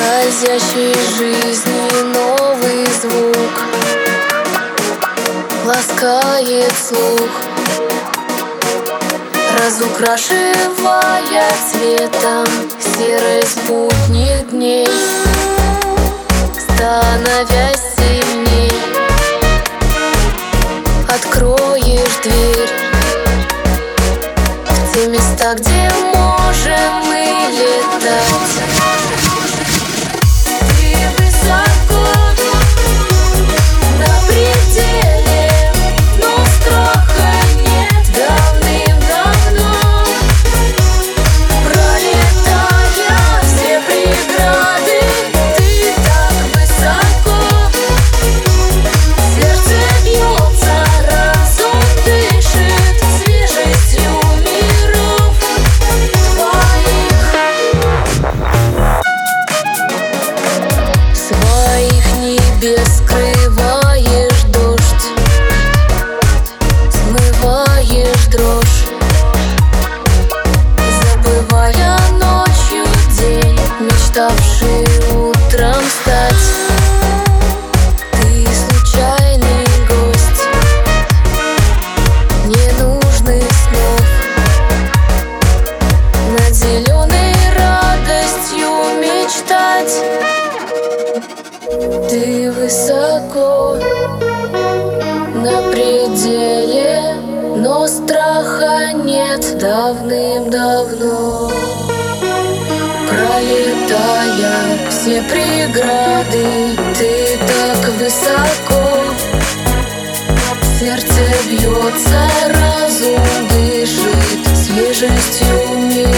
скользящей жизни новый звук ласкает слух, разукрашивая цветом серость будних дней, становясь сильней. Откроешь дверь в те места, где можем мы летать. Скрываешь дождь, смываешь дрожь, забывая ночью день, мечтавший утром стать. Ты случайный гость ненужных снов, наделенный радостью мечтать. Ты высоко на пределе, но страха нет давным-давно. Пролетая все преграды, ты так высоко. Сердце бьется, разум дышит свежестью мира.